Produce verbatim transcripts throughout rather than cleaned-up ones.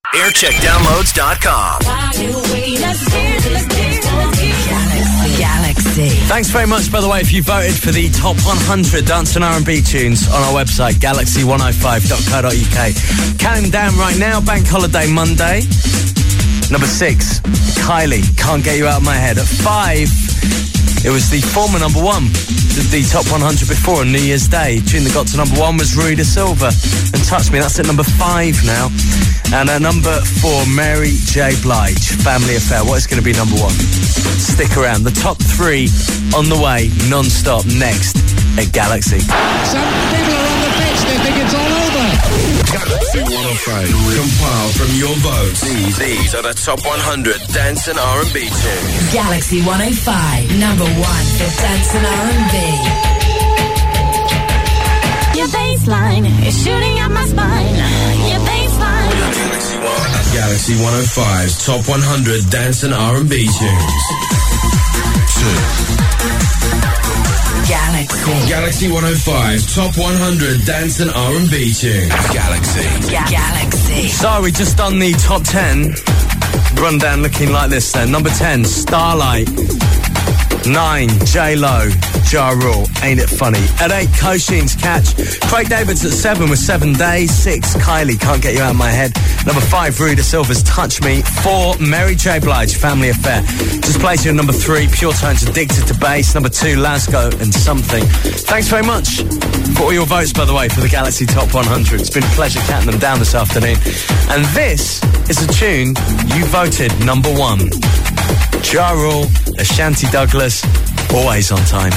aircheck downloads dot com. Galaxy. Thanks very much, by the way, if you voted for the top one hundred dance and R and B tunes on our website, galaxy one oh five dot co dot uk. Counting down right now, Bank Holiday Monday. Number six, Kylie, Can't Get You Out of My Head. At five, it was the former number one, the top one hundred before on New Year's Day. The tune that got to number one was Rui da Silva and Touch Me. That's at number five now. And at number four, Mary J. Blige, Family Affair. What is going to be number one? Stick around. The top three on the way, non-stop, next at Galaxy. Some people are on the fence. They think it's all over. Galaxy one oh five. Compiled from your votes. These, these are the top one hundred dance and R and B tunes. Galaxy one oh five, number one for dance and R and B. Your baseline is shooting up my spine. Your baseline. Galaxy one. Galaxy one oh five's top one hundred dance and R and B tunes. Two. Galaxy. Galaxy one oh five's top one hundred dance and R and B tunes. Galaxy. Ga- Galaxy. So we just done the top ten. Rundown looking like this then. Number ten, Starlight. Nine, J-Lo, Ja Rule, Ain't It Funny. At eight, Koshin's Catch. Craig David's at seven with Seven Days. Six, Kylie, Can't Get You Out of My Head. Number five, Rui da Silva's Touch Me. Four, Mary J. Blige, Family Affair. Just placed you at number three, Pure Tones, Addicted to Bass. Number two, Lasgo and Something. Thanks very much for all your votes, by the way, for the Galaxy Top one hundred. It's been a pleasure counting them down this afternoon. And this is a tune you voted number one. Ja Rule, Ashanti Douglas, Always on Time.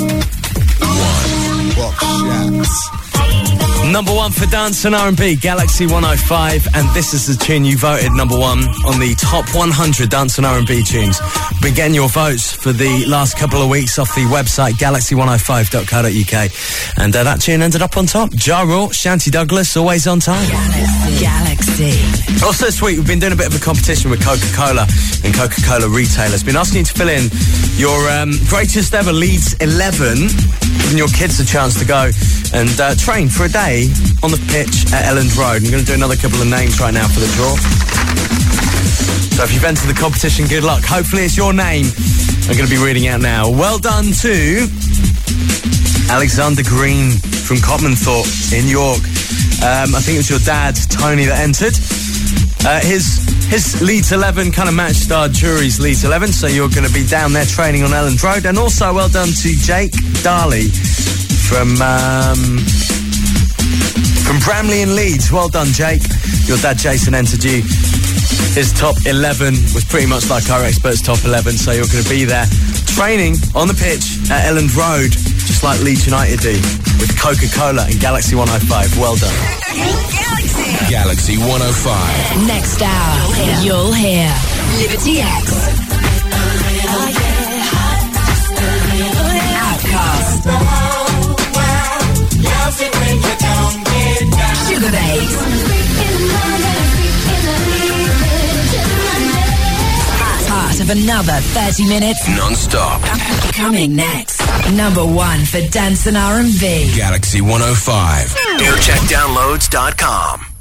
One. Box shots. Number one for dance and R and B, Galaxy one oh five, and this is the tune you voted number one on the top one hundred dance and R and B tunes. Been getting your votes for the last couple of weeks off the website galaxy one oh five dot co dot uk, and uh, that tune ended up on top. Ja Rule, Shanti Douglas, Always on Time. Galaxy. Galaxy. Also this week, we've been doing a bit of a competition with Coca-Cola and Coca-Cola retailers. Been asking you to fill in your um, greatest ever Leeds eleven, giving your kids a chance to go and uh, train for a day on the pitch at Elland Road. I'm going to do another couple of names right now for the draw. So if you've entered the competition, good luck. Hopefully it's your name I'm going to be reading out now. Well done to Alexander Green from Cotmanthorpe in York. Um, I think it was your dad, Tony, that entered. Uh, his his Leeds eleven kind of matched our jury's Leeds eleven, so you're going to be down there training on Elland Road. And also well done to Jake Darley from um, from Bramley in Leeds. Well done, Jake. Your dad, Jason, entered you. His top eleven was pretty much like our expert's top eleven, so you're going to be there training on the pitch at Elland Road, just like Leeds United do, with Coca-Cola and Galaxy one oh five. Well done. Galaxy. Galaxy one oh five. Next hour, you'll hear Liberty X. Outcast. Sugar Babes. Part of another thirty minutes Non-stop. coming next. Number one for dance and R and B. Galaxy one oh five. aircheck downloads dot com.